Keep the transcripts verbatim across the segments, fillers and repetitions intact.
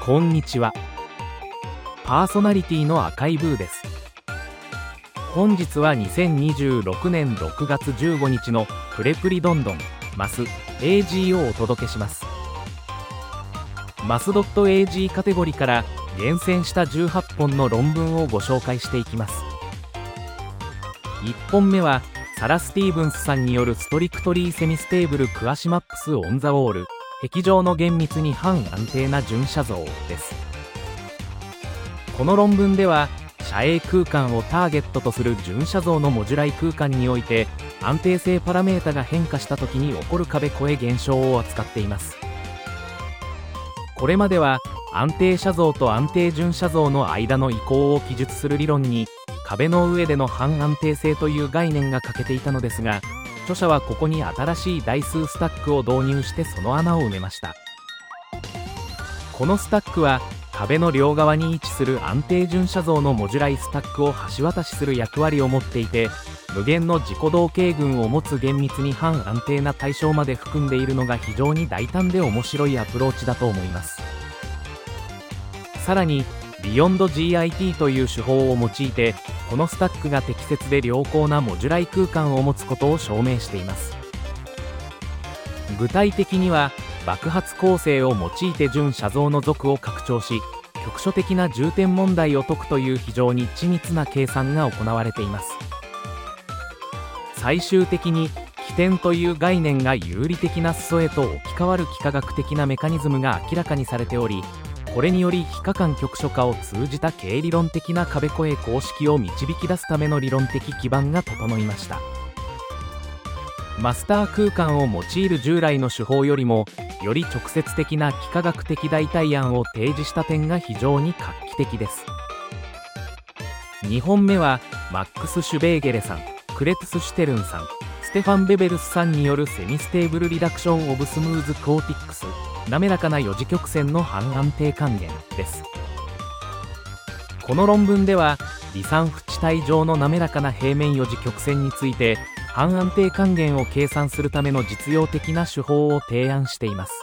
こんにちは。パーソナリティの赤いブーです。本日はにせんにじゅうろくねんろくがつじゅうごにちのプレプリどんどんマス エージー をお届けします。マス エージー カテゴリーから厳選したじゅうはっぽんの論文をご紹介していきます。いっぽんめはサラ・スティーブンスさんによるストリクトリー・セミステーブル・クアシマップス・オン・ザ・ウォール壁上の厳密に半安定な順写像です。この論文では遮影空間をターゲットとする順写像のモジュライ空間において安定性パラメータが変化した時に起こる壁越え現象を扱っています。これまでは安定写像と安定順写像の間の移行を記述する理論に壁の上での半安定性という概念が欠けていたのですが、著者はここに新しい代数スタックを導入してその穴を埋めました。このスタックは壁の両側に位置する安定順写像のモジュライスタックを橋渡しする役割を持っていて、無限の自己同型群を持つ厳密に半安定な対象まで含んでいるのが非常に大胆で面白いアプローチだと思います。さらにビヨンド ジーアイティー という手法を用いてこのスタックが適切で良好なモジュライ空間を持つことを証明しています。具体的には爆発構成を用いて準写像の属を拡張し局所的な重点問題を解くという非常に緻密な計算が行われています。最終的に起点という概念が有理的な裾へと置き換わる幾何学的なメカニズムが明らかにされており、これにより非可感局所化を通じた経理論的な壁越え公式を導き出すための理論的基盤が整いました。マスター空間を用いる従来の手法よりもより直接的な幾何学的代替案を提示した点が非常に画期的です。にほんめはマックス・シュベーゲレさん、クレトゥス・シュテルンさん、ステファン・ベベルスさんによるセミステーブルリダクション・オブ・スムーズ・コーティックス滑らかな四次曲線の半安定還元です。この論文では離散不地帯上の滑らかな平面四次曲線について半安定還元を計算するための実用的な手法を提案しています。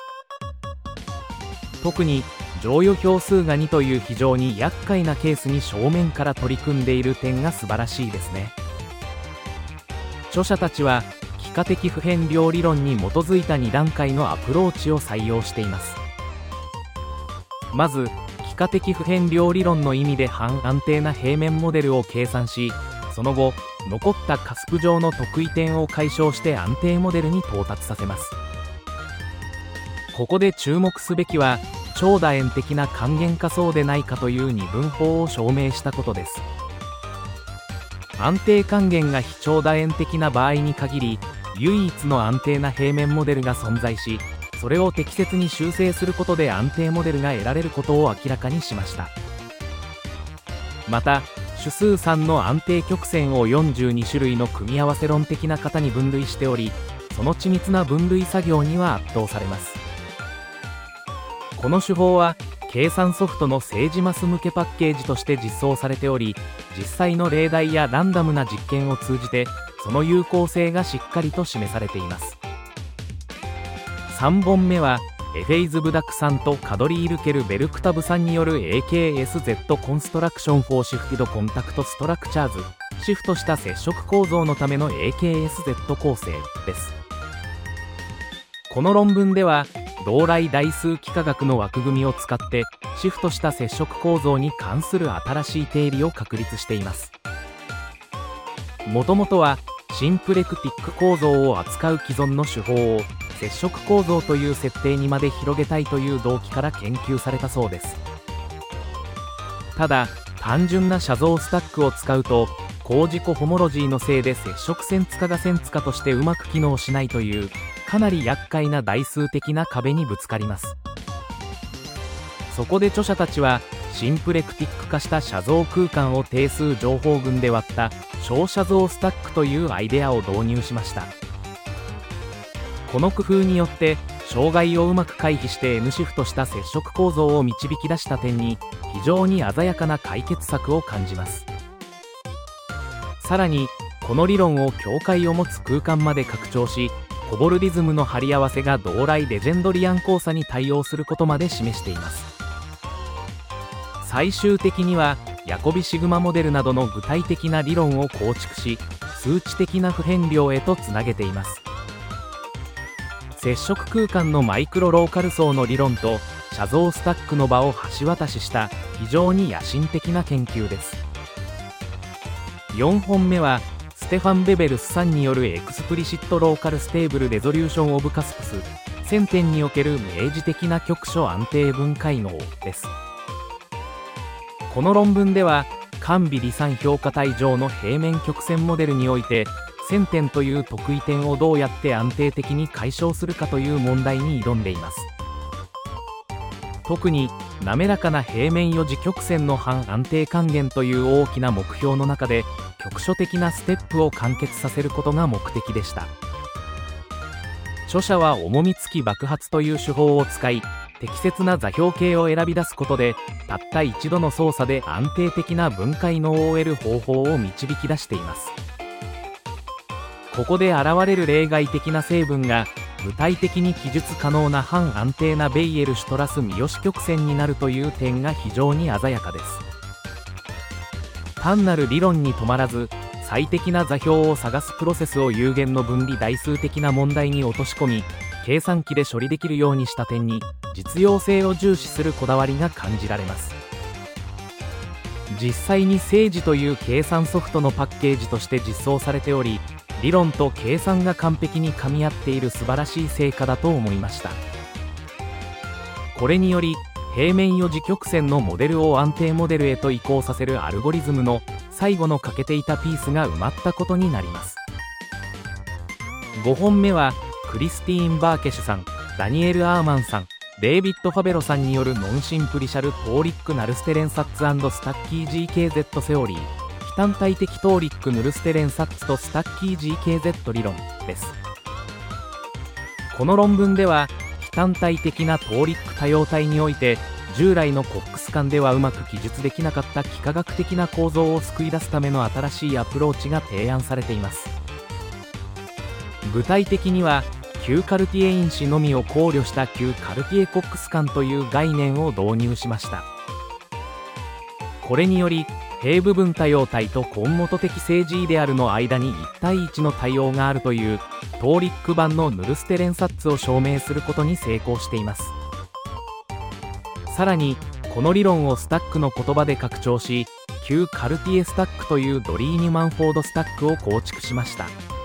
特に乗与票数がにという非常に厄介なケースに正面から取り組んでいる点が素晴らしいですね。著者たちは幾何的不変量理論に基づいたにだんかいのアプローチを採用しています。まず幾何的不変量理論の意味で半安定な平面モデルを計算し、その後残ったカスプ上の特異点を解消して安定モデルに到達させます。ここで注目すべきは超楕円的な還元かそうでないかという二分法を証明したことです。安定還元が非超楕円的な場合に限り唯一の安定な平面モデルが存在し、それを適切に修正することで安定モデルが得られることを明らかにしました。また主数さんの安定曲線をよんじゅうにしゅるいの組み合わせ論的な型に分類しており、その緻密な分類作業には圧倒されます。この手法は計算ソフトの政治マス向けパッケージとして実装されており、実際の例題やランダムな実験を通じてその有効性がしっかりと示されています。さんぼんめはエフェイズ・ブダクさんとカドリール・ケル・ベルクタブさんによる エーケーエスゼット コンストラクション・フォー・シフティド・コンタクト・ストラクチャーズシフトした接触構造のための エーケーエスゼット 構成です。この論文では同来代数幾何学の枠組みを使ってシフトした接触構造に関する新しい定理を確立しています。もともとはシンプレクティック構造を扱う既存の手法を接触構造という設定にまで広げたいという動機から研究されたそうです。ただ単純な写像スタックを使うと高自己ホモロジーのせいで接触線付が線付としてうまく機能しないというかなり厄介な代数的な壁にぶつかります。そこで著者たちはシンプレクティック化した写像空間を定数情報群で割った小写像スタックというアイデアを導入しました。この工夫によって障害をうまく回避して N シフトした接触構造を導き出した点に非常に鮮やかな解決策を感じます。さらにこの理論を境界を持つ空間まで拡張し、コボルディズムの貼り合わせが同来レジェンドリアン交差に対応することまで示しています。 最終的にはヤコビシグマモデルなどの具体的な理論を構築し、数値的な不変量へとつなげています。接触空間のマイクロローカル層の理論と写像スタックの場を橋渡しした非常に野心的な研究です。よんほんめはステファン・ベベルスさんによるエクスプリシット・ローカル・ステーブル・レゾリューション・オブ・カスプスせんてんにおける明示的な局所安定分解能です。この論文では間微離散評価体上の平面曲線モデルにおいてせんてんという特異点をどうやって安定的に解消するかという問題に挑んでいます。特に滑らかな平面よ次曲線の半安定還元という大きな目標の中で局所的なステップを完結させることが目的でした。著者は重み付き爆発という手法を使い、適切な座標系を選び出すことでたった一度の操作で安定的な分解能を得る方法を導き出しています。ここで現れる例外的な成分が具体的に記述可能な半安定なベイエルシュトラス三好曲線になるという点が非常に鮮やかです。単なる理論に止まらず、最適な座標を探すプロセスを有限の分離代数的な問題に落とし込み、計算機で処理できるようにした点に実用性を重視するこだわりが感じられます。実際にセージという計算ソフトのパッケージとして実装されており、理論と計算が完璧に噛み合っている素晴らしい成果だと思いました。これにより平面よ次曲線のモデルを安定モデルへと移行させるアルゴリズムの最後の欠けていたピースが埋まったことになります。ごほんめはクリスティーン・バーケシュさん、ダニエル・アーマンさん、デイビッド・ファベロさんによるノンシンプリシャル・トーリック・ナルステレンサッツ&スタッキー ジーケーゼット セオリー、非単体的トーリック・ヌルステレンサッツとスタッキー ジーケーゼット 理論です。この論文では非単体的なトーリック多様体において従来のコックス間ではうまく記述できなかった幾何学的な構造を救い出すための新しいアプローチが提案されています。具体的には旧カルティエ因子のみを考慮した旧カルティエコックス間という概念を導入しました。これにより平部分多様体と根元的正ジイデアルの間にいち対いちの対応があるというトーリック版のヌルステレンサッツを証明することに成功しています。さらにこの理論をスタックの言葉で拡張し、旧カルティエスタックというドリーニュマンフォードスタックを構築しました。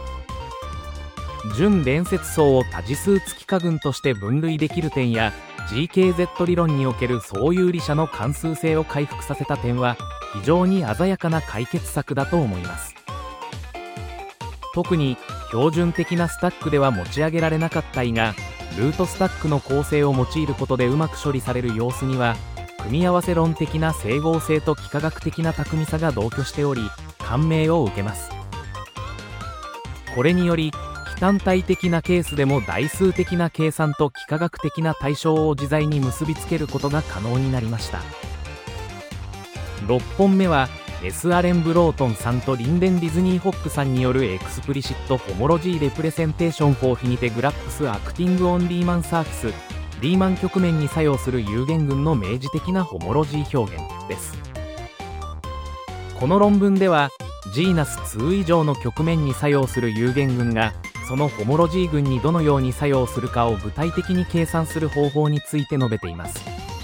準連接層を多次数付き化群として分類できる点や ジーケーゼット 理論における相有理者の関数性を回復させた点は非常に鮮やかな解決策だと思います。特に標準的なスタックでは持ち上げられなかったいが、ルートスタックの構成を用いることでうまく処理される様子には組み合わせ論的な整合性と幾何学的な巧みさが同居しており、感銘を受けます。これにより非単体的なケースでも代数的な計算と幾何学的な対象を自在に結びつけることが可能になりました。ろっぽんめは S アレン・ブロートンさんとリンデン・ディズニー・ホックさんによるエクスプリシット・ホモロジー・レプレゼンテーション・フォー・フィニテ・グラップス・アクティング・オン・リーマン・サーフィス、リーマン曲面に作用する有限群の明示的なホモロジー表現です。この論文ではジーナスに以上の曲面に作用する有限群がそのホモロジー群にどのように作用するかを具体的に計算する方法について述べています。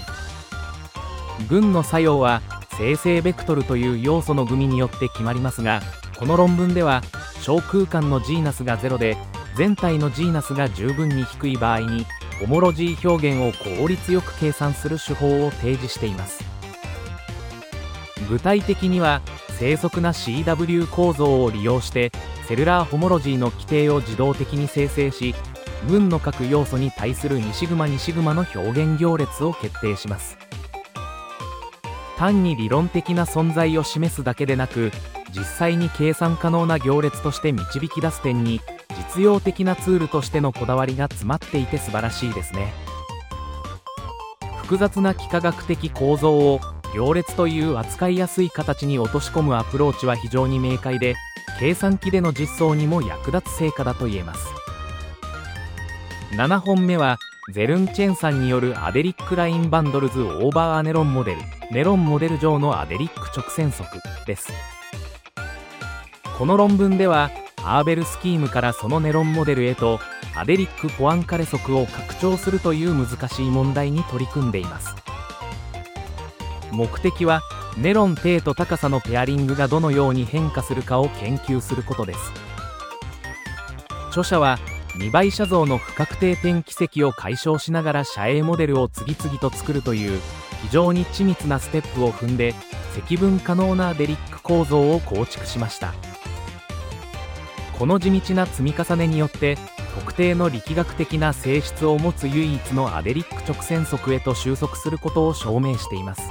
群の作用は生成ベクトルという要素の組によって決まりますが、この論文では小空間のジーナスがゼロで全体のジーナスが十分に低い場合にホモロジー表現を効率よく計算する手法を提示しています。具体的には正則な シーダブリュー 構造を利用してセルラーホモロジーの規定を自動的に生成し、群の各要素に対するにシグマにシグマの表現行列を決定します。単に理論的な存在を示すだけでなく、実際に計算可能な行列として導き出す点に実用的なツールとしてのこだわりが詰まっていて素晴らしいですね。複雑な幾何学的構造を行列という扱いやすい形に落とし込むアプローチは非常に明快で、計算機での実装にも役立つ成果だと言えます。ななほんめはゼルンチェンさんによるアデリックラインバンドルズオーバーアネロンモデル、ネロンモデル上のアデリック直線速です。この論文ではアーベルスキームからそのネロンモデルへとアデリックポアンカレ速を拡張するという難しい問題に取り組んでいます。目的はネロン底と高さのペアリングがどのように変化するかを研究することです。著者はにばい写像の不確定点軌跡を解消しながら写影モデルを次々と作るという非常に緻密なステップを踏んで積分可能なアデリック構造を構築しました。この地道な積み重ねによって特定の力学的な性質を持つ唯一のアデリック直線速へと収束することを証明しています。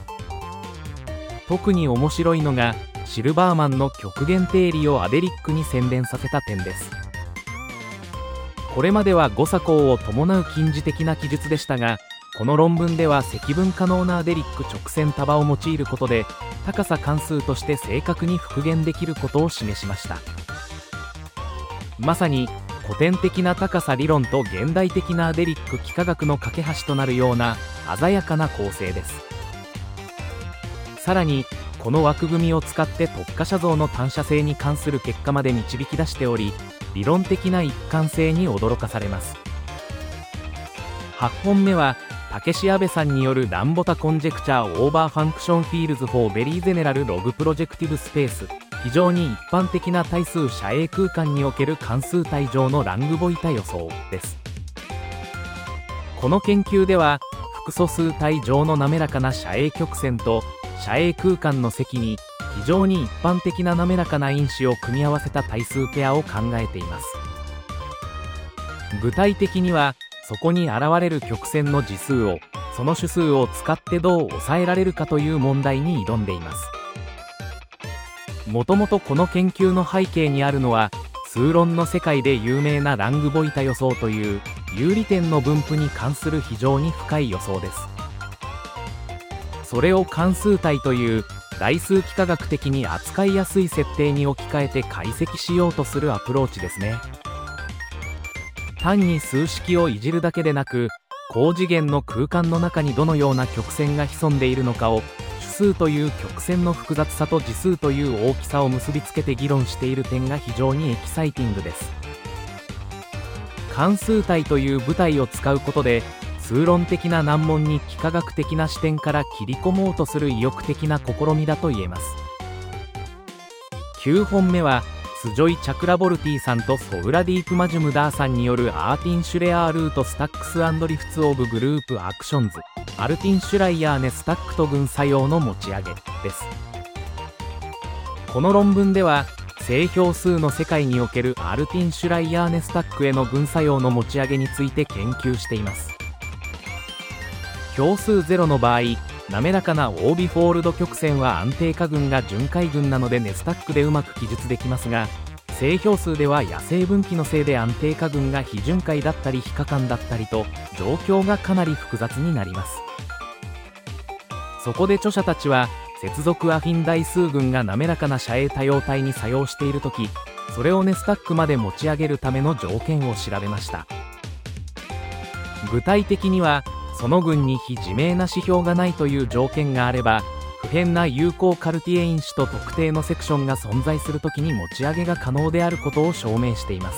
特に面白いのがシルバーマンの極限定理をアデリックに洗練させた点です。これまでは誤差項を伴う近似的な記述でしたが、この論文では積分可能なアデリック直線束を用いることで高さ関数として正確に復元できることを示しました。まさに古典的な高さ理論と現代的なアデリック幾何学の架け橋となるような鮮やかな構成です。さらにこの枠組みを使って特化写像の単写性に関する結果まで導き出しており、理論的な一貫性に驚かされます。はちほんめは武志阿部さんによるランボタコンジェクチャーオーバーファンクションフィールズフォーベリーゼネラルログプロジェクティブスペース、非常に一般的な対数写影空間における関数体上のラングボイタ予想です。この研究では複素数体上の滑らかな写影曲線と写影空間の積に非常に一般的な滑らかな因子を組み合わせた対数ペアを考えています。具体的にはそこに現れる曲線の次数をその種数を使ってどう抑えられるかという問題に挑んでいます。もともとこの研究の背景にあるのは数論の世界で有名なラングボイタ予想という有利点の分布に関する非常に深い予想です。それを関数体という代数幾何学的に扱いやすい設定に置き換えて解析しようとするアプローチですね。単に数式をいじるだけでなく、高次元の空間の中にどのような曲線が潜んでいるのかを種数という曲線の複雑さと次数という大きさを結びつけて議論している点が非常にエキサイティングです。関数体という舞台を使うことで数論的な難問に幾何学的な視点から切り込もうとする意欲的な試みだと言えます。きゅうほんめはスジョイ・チャクラボルティさんとソウラディープ・マジュムダーさんによるアーティン・シュレアールート・スタックス&リフツ・オブ・グループ・アクションズ、アルティン・シュライヤーネ・スタックと群作用の持ち上げです。この論文では正標数の世界におけるアルティン・シュライヤーネ・スタックへの群作用の持ち上げについて研究しています。標数ゼロの場合、滑らかなオービフォールド曲線は安定化群が巡回群なのでネスタックでうまく記述できますが、正標数では野生分岐のせいで安定化群が非巡回だったり非可感だったりと状況がかなり複雑になります。そこで著者たちは接続アフィン代数群が滑らかな写影多様体に作用しているとき、それをネスタックまで持ち上げるための条件を調べました。具体的にはその群に非自明な指標がないという条件があれば、不変な有効カルティエ因子と特定のセクションが存在するときに持ち上げが可能であることを証明しています。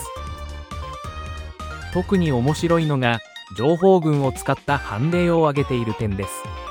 特に面白いのが情報群を使った判例を挙げている点です。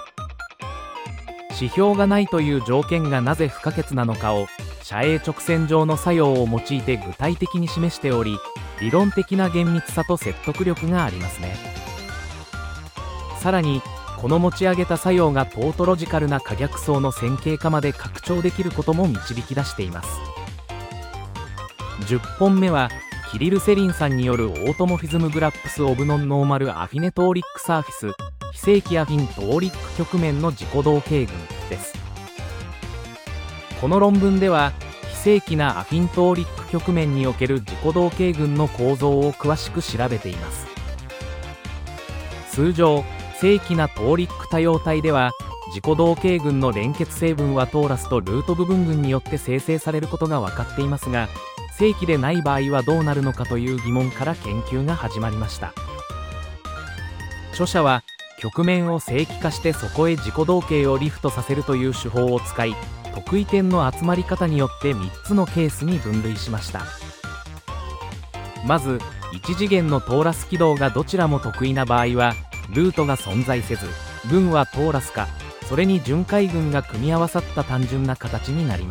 指標がないという条件がなぜ不可欠なのかを写影直線上の作用を用いて具体的に示しており、理論的な厳密さと説得力がありますね。さらにこの持ち上げた作用がトートロジカルな可逆相の線形化まで拡張できることも導き出しています。じゅっぽんめはキリル・セリンさんによるオートモフィズムグラップス・オブ・ノン・ノーマル・アフィネトーリック・サーフィス非正規アフィントーリック曲面の自己同型群です。この論文では非正規なアフィントーリック曲面における自己同型群の構造を詳しく調べています。通常正規なトーリック多様体では自己同型群の連結成分はトーラスとルート部分群によって生成されることが分かっていますが、正規でない場合はどうなるのかという疑問から研究が始まりました。 著者は曲面を正規化してそこへ自己動径をリフトさせるという手法を使い、得意点の集まり方によってみっつのケースに分類しました。まずいち次元のトーラス軌道がどちらも得意な場合はルートが存在せず、群はトーラスかそれに巡回群が組み合わさった単純な形になります。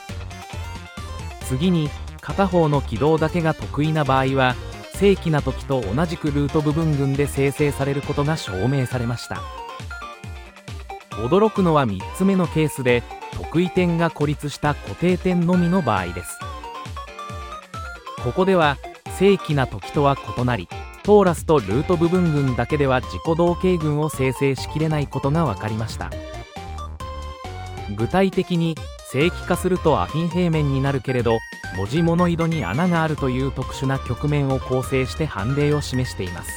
次に片方の軌道だけが得意な場合は正規な時と同じくルート部分群で生成されることが証明されました。驚くのはみっつめのケースで得意点が孤立した固定点のみの場合です。ここでは正規な時とは異なり、トーラスとルート部分群だけでは自己動径群を生成しきれないことが分かりました。具体的に正規化するとアフィン平面になるけれど文字モノイドに穴があるという特殊な曲面を構成して判例を示しています。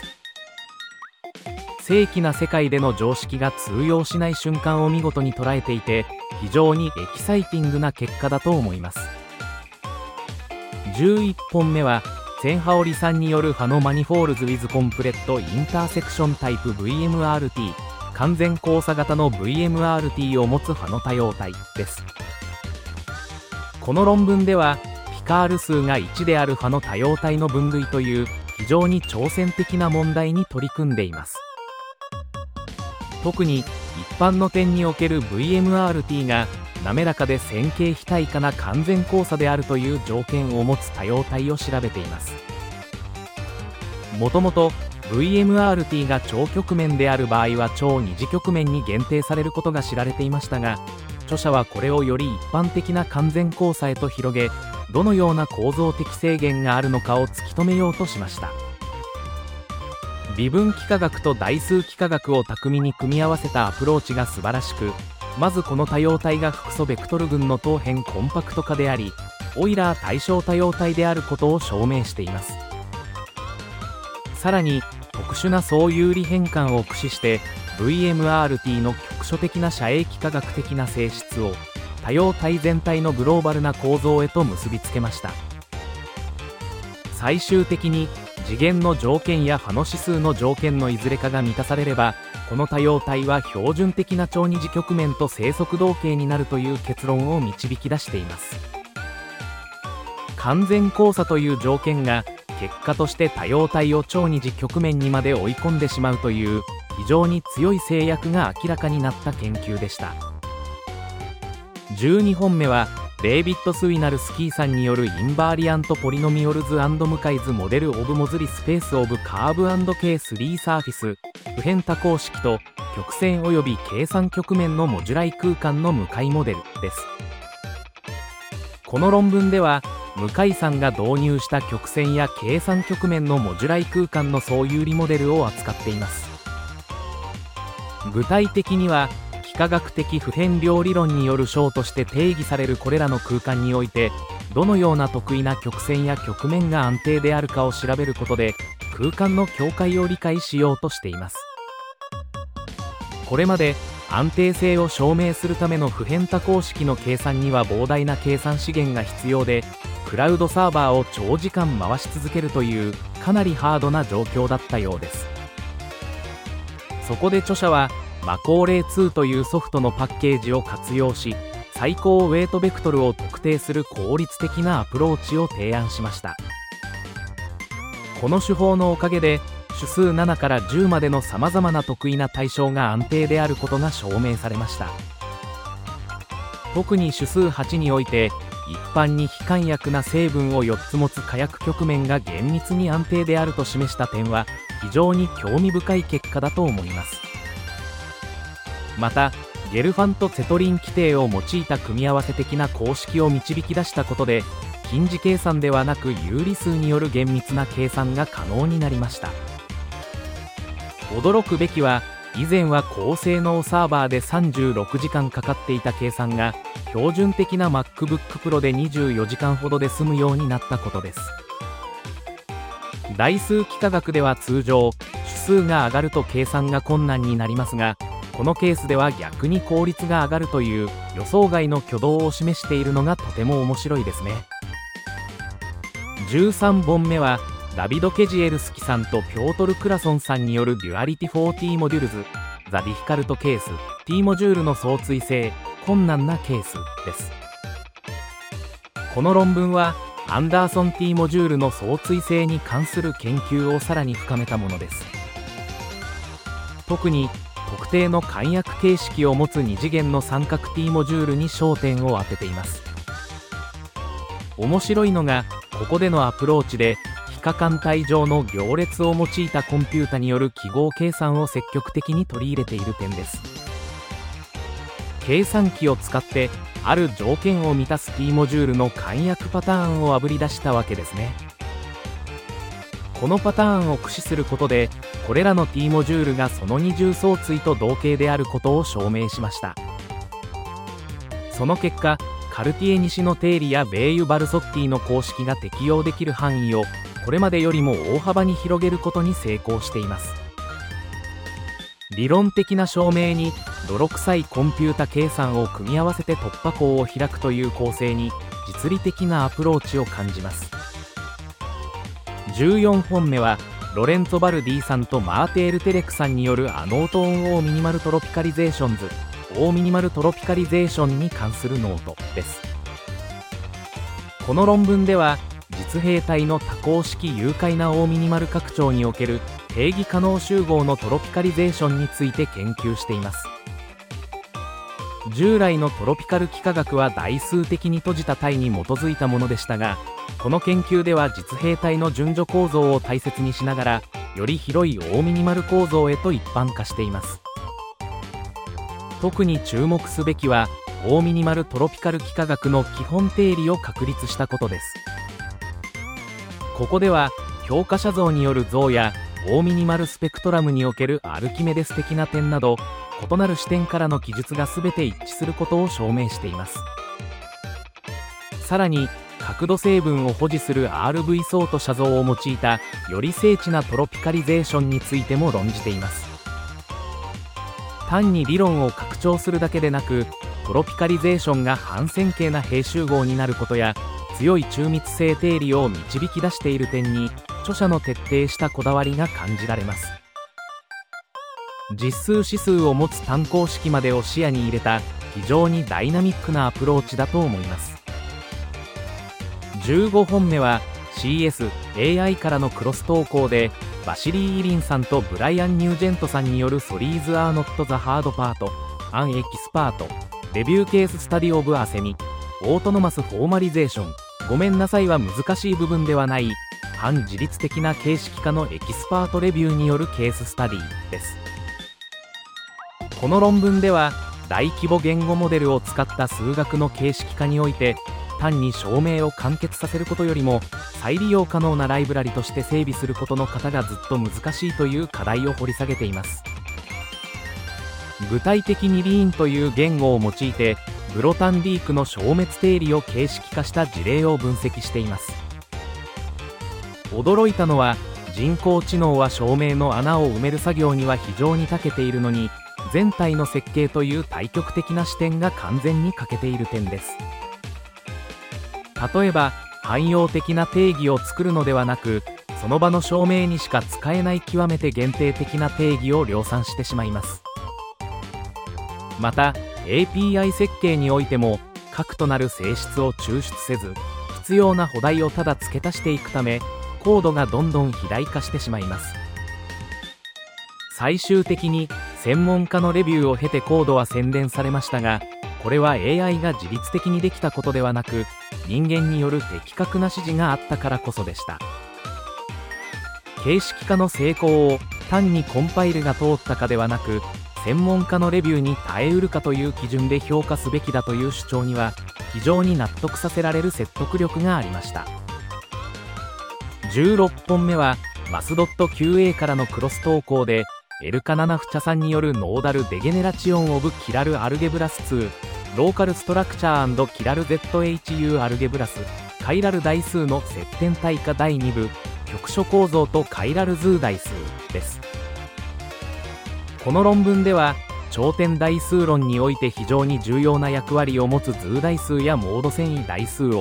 正規な世界での常識が通用しない瞬間を見事に捉えていて、非常にエキサイティングな結果だと思います。じゅういっぽんめは千羽織さんによるファノマニフォールズ with complete intersection type ブイエムアールティー 完全交差型の ブイエムアールティー を持つファノ多様体です。この論文ではピカール数がいちであるファノ多様体の分類という非常に挑戦的な問題に取り組んでいます。特に一般の点における ブイエムアールティー が滑らかで線形非対化な完全交差であるという条件を持つ多様体を調べています。もともと ブイエムアールティー が超曲面である場合は超二次曲面に限定されることが知られていましたが、著者はこれをより一般的な完全交差へと広げ、どのような構造的制限があるのかを突き止めようとしました。微分幾何学と代数幾何学を巧みに組み合わせたアプローチが素晴らしく、まずこの多様体が複素ベクトル群の等辺コンパクト化であり、オイラー対称多様体であることを証明しています。さらに特殊な相有利変換を駆使して ブイエムアールティー の局所的な斜影幾何学的な性質を多様体全体のグローバルな構造へと結びつけました。最終的に次元の条件やファノ指数の条件のいずれかが満たされれば、この多様体は標準的な超二次曲面と正則動径になるという結論を導き出しています。完全交差という条件が結果として多様体を超二次曲面にまで追い込んでしまうという非常に強い制約が明らかになった研究でした。じゅうにほんめはデイビッド・スウィナルスキーさんによるインバーリアント・ポリノミオルズ・ムカイズ・モデル・オブ・モズリ・スペース・オブ・カーブ&ケースリー・サーフィス不変多項式と曲線及び計算曲面のモジュライ空間の向井モデルです。この論文では向井さんが導入した曲線や計算曲面のモジュライ空間の相有利モデルを扱っています。具体的には幾何学的不変量理論による章として定義されるこれらの空間においてどのような得意な曲線や曲面が安定であるかを調べることで空間の境界を理解しようとしています。これまで安定性を証明するための不変多項式の計算には膨大な計算資源が必要で、クラウドサーバーを長時間回し続けるというかなりハードな状況だったようです。そこで著者はマコーレーツーというソフトのパッケージを活用し、最高ウェイトベクトルを特定する効率的なアプローチを提案しました。この手法のおかげで種数ななからじゅうまでのさまざまな得意な対象が安定であることが証明されました。特に種数はちにおいて一般に非簡約な成分をよっつ持つ火薬曲面が厳密に安定であると示した点は非常に興味深い結果だと思います。またゲルファンとツェトリン規定を用いた組み合わせ的な公式を導き出したことで近似計算ではなく有理数による厳密な計算が可能になりました。驚くべきは以前は高性能サーバーでさんじゅうろくじかんかかっていた計算が標準的な MacBook Pro でにじゅうよじかんほどで済むようになったことです。代数幾何学では通常種数が上がると計算が困難になりますが、このケースでは逆に効率が上がるという予想外の挙動を示しているのがとても面白いですね。じゅうさんぼんめはダビド・ケジエルスキさんとピョートル・クラソンさんによるデュアリティ・フォー・ティー・モデュルズ・ザ・ディフィカルト・ケース T モジュールの相対性困難なケースです。この論文はアンダーソン T モジュールの相対性に関する研究をさらに深めたものです。特に特定の簡約形式を持つに次元の三角 T モジュールに焦点を当てています。面白いのがここでのアプローチで非可感帯上の行列を用いたコンピュータによる記号計算を積極的に取り入れている点です。計算機を使ってある条件を満たす T モジュールの簡約パターンをあぶり出したわけですね。このパターンを駆使することでこれらの T モジュールがその二重相対と同型であることを証明しました。その結果カルティエ西の定理やベーユ・バルソッティの公式が適用できる範囲をこれまでよりも大幅に広げることに成功しています。理論的な証明に泥臭いコンピュータ計算を組み合わせて突破口を開くという構成に実利的なアプローチを感じます。じゅうよんほんめはロレンツォ・バルディさんとマーテール・テレクさんによるアノート・オン・オー・ミニマル・トロピカリゼーションズオーミニマルトロピカリゼーションに関するノートです。この論文では実平体の多項式有解なオーミニマル拡張における定義可能集合のトロピカリゼーションについて研究しています。従来のトロピカル幾何学は代数的に閉じた体に基づいたものでしたが、この研究では実平体の順序構造を大切にしながらより広いオーミニマル構造へと一般化しています。特に注目すべきはオーミニマルトロピカル幾何学の基本定理を確立したことです。ここでは評価者像による像やオーミニマルスペクトラムにおけるアルキメデス的な点など異なる視点からの記述が全て一致することを証明しています。さらに角度成分を保持する アールブイ 相と写像を用いたより精緻なトロピカリゼーションについても論じています。単に理論を拡張するだけでなくトロピカリゼーションが半線形な閉集合になることや強い中密性定理を導き出している点に著者の徹底したこだわりが感じられます。実数指数を持つ単項式までを視野に入れた非常にダイナミックなアプローチだと思います。じゅうごほんめは シーエスエーアイ からのクロス投稿でバシリー・イリンさんとブライアン・ニュージェントさんによるソリーズ・アーノット・ザ・ハードパートアン・エキスパートレビューケース・スタディ・オブ・アセミオートノマス・フォーマリゼーションごめんなさいは難しい部分ではない反自律的な形式化のエキスパートレビューによるケーススタディです。この論文では大規模言語モデルを使った数学の形式化において単に証明を完結させることよりも再利用可能なライブラリとして整備することの方がずっと難しいという課題を掘り下げています。具体的にリーンという言語を用いてグロタンディークの消滅定理を形式化した事例を分析しています。驚いたのは人工知能は証明の穴を埋める作業には非常に長けているのに全体の設計という対極的な視点が完全に欠けている点です。例えば汎用的な定義を作るのではなくその場の証明にしか使えない極めて限定的な定義を量産してしまいます。また エーピーアイ 設計においても核となる性質を抽出せず必要な補題をただ付け足していくためコードがどんどん肥大化してしまいます。最終的に専門家のレビューを経てコードは洗練されましたがこれは エーアイ が自律的にできたことではなく人間による的確な指示があったからこそでした。形式化の成功を単にコンパイルが通ったかではなく専門家のレビューに耐えうるかという基準で評価すべきだという主張には非常に納得させられる説得力がありました。じゅうろっぽんめはマスドット キューエー からのクロス投稿でエルカナナフチャさんによるノーダルデゲネラチオンオブキラルアルゲブラスツーローカルストラクチャー&キラル ゼットエイチユー アルゲブラスカイラル代数の接点対化だいに部局所構造とカイラル図代数です。この論文では頂点代数論において非常に重要な役割を持つ図代数やモード遷移代数を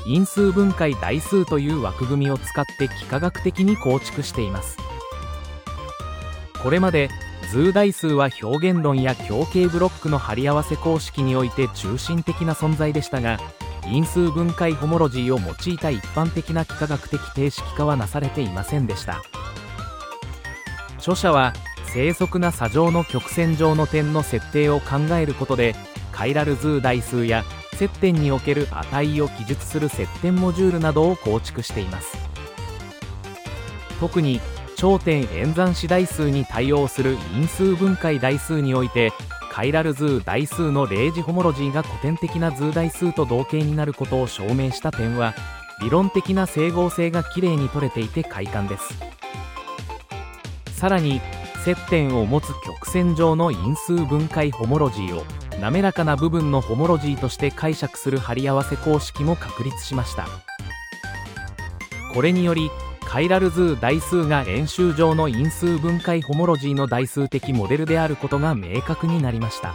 因数分解代数という枠組みを使って幾何学的に構築しています。これまで図代数は表現論や強形ブロックの貼り合わせ公式において中心的な存在でしたが、因数分解ホモロジーを用いた一般的な幾何学的定式化はなされていませんでした。著者は正則な左上の曲線上の点の設定を考えることで、カイラル図代数や接点における値を記述する接点モジュールなどを構築しています。特に頂点演算子代数に対応する因数分解代数において、カイラル図代数の例示ホモロジーが古典的な図代数と同型になることを証明した点は、理論的な整合性がきれいに取れていて快感です。さらに接点を持つ曲線上の因数分解ホモロジーを滑らかな部分のホモロジーとして解釈する貼り合わせ公式も確立しました。これによりカイラル図代数が円周上の因数分解ホモロジーの代数的モデルであることが明確になりました。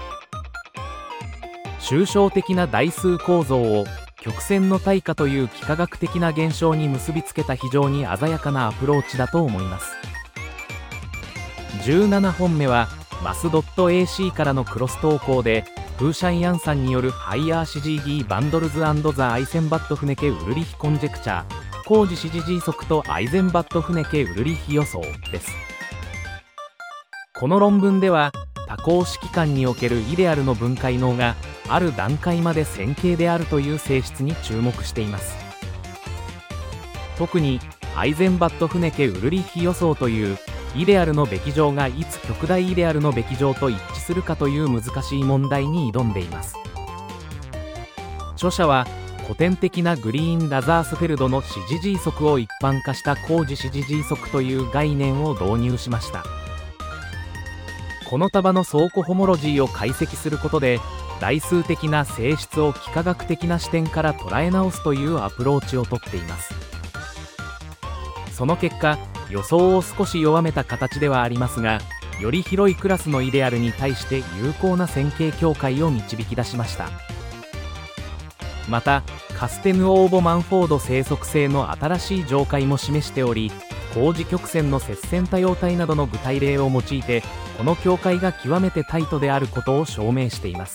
抽象的な代数構造を曲線の対価という幾何学的な現象に結びつけた非常に鮮やかなアプローチだと思います。じゅうななほんめはマス .ac からのクロス投稿で、フーシャイアンさんによるハイヤー シージーディー バンドルズ&ザ・アイセンバット・フネケ・ウルリヒ・コンジェクチャー工事指示時速とアイゼンバット・フネケ・ウルリヒ予想です。この論文では多項式間におけるイデアルの分解能がある段階まで線形であるという性質に注目しています。特にアイゼンバット・フネケ・ウルリヒ予想というイデアルのべき乗がいつ極大イデアルのべき乗と一致するかという難しい問題に挑んでいます。著者は古典的なグリーン・ラザースフェルドの指示時速を一般化した工事指示時速という概念を導入しました。この束の相互ホモロジーを解析することで、代数的な性質を幾何学的な視点から捉え直すというアプローチをとっています。その結果、予想を少し弱めた形ではありますが、より広いクラスのイデアルに対して有効な線形境界を導き出しました。またカステヌオーボマンフォード生息性の新しい上階も示しており、工事曲線の接線多様体などの具体例を用いて、この境界が極めてタイトであることを証明しています。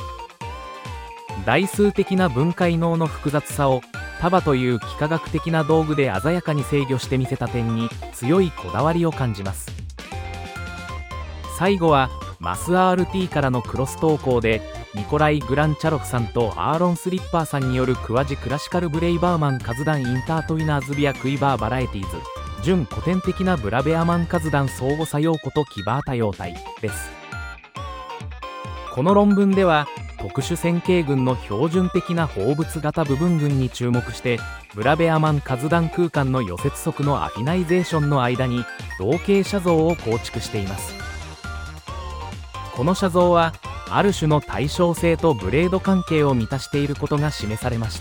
代数的な分解能の複雑さを束という幾何学的な道具で鮮やかに制御してみせた点に強いこだわりを感じます。最後はマス アールティー からのクロス投稿で、ニコライ・グランチャロフさんとアーロン・スリッパーさんによるクワジクラシカルブレイバーマンカズダンインタートイナーズビアクイバーバラエティーズ純古典的なブラベアマンカズダン相互作用弧とキバー多様体です。この論文では特殊線形群の標準的な放物型部分群に注目して、ブラベアマンカズダン空間の予接則のアフィナイゼーションの間に同型写像を構築しています。この写像はある種の対称性とブレード関係を満たしていることが示されました。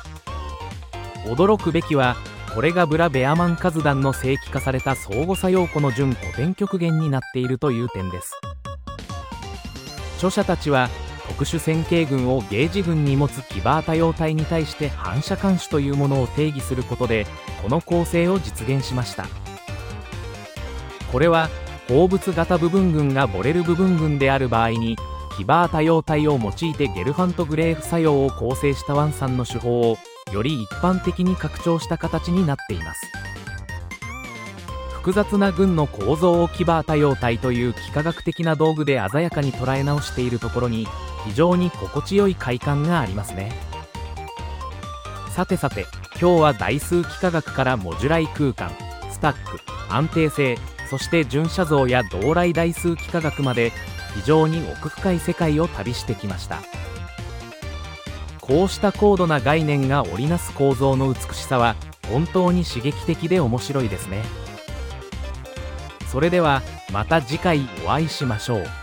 驚くべきは、これがブラベアマンカズダンの正規化された相互作用弧の準古典極限になっているという点です。著者たちは特殊線形群をゲージ群に持つキバー多様体に対して反射干種というものを定義することで、この構成を実現しました。これは放物型部分群がボレル部分群である場合に、キバー多様体を用いてゲルファントグレーフ作用を構成したワンさんの手法をより一般的に拡張した形になっています。複雑な群の構造をキバー多様体という幾何学的な道具で鮮やかに捉え直しているところに、非常に心地よい快感がありますね。さてさて、今日は代数幾何学からモジュライ空間、スタック、安定性、そして順写像や同来代数幾何学まで非常に奥深い世界を旅してきました。こうした高度な概念が織りなす構造の美しさは本当に刺激的で面白いですね。それではまた次回お会いしましょう。